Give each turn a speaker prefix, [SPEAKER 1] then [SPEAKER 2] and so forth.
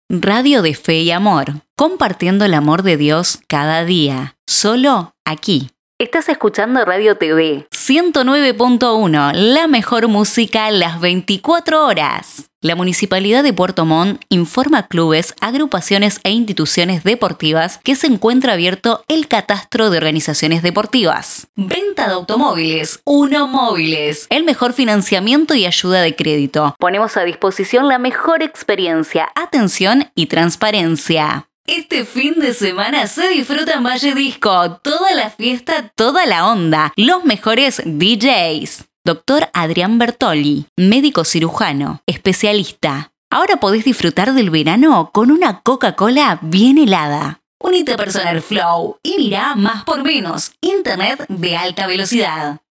[SPEAKER 1] Radio de Fe y Amor, compartiendo el amor de Dios cada día, solo aquí. Estás escuchando Radio TV 109.1, la mejor música las 24 horas. La Municipalidad de Puerto Montt informa a clubes, agrupaciones e instituciones deportivas que se encuentra abierto el catastro de organizaciones deportivas. Venta de automóviles, Uno Móviles, el mejor financiamiento y ayuda de crédito. Ponemos a disposición la mejor experiencia, atención y transparencia. Este fin de semana se disfruta en Valle Disco. Toda la fiesta, toda la onda. Los mejores DJs. Doctor Adrián Bertoli, médico cirujano, especialista. Ahora podés disfrutar del verano con una Coca-Cola bien helada. Unite a Personal Flow y mirá más por menos. Internet de alta velocidad.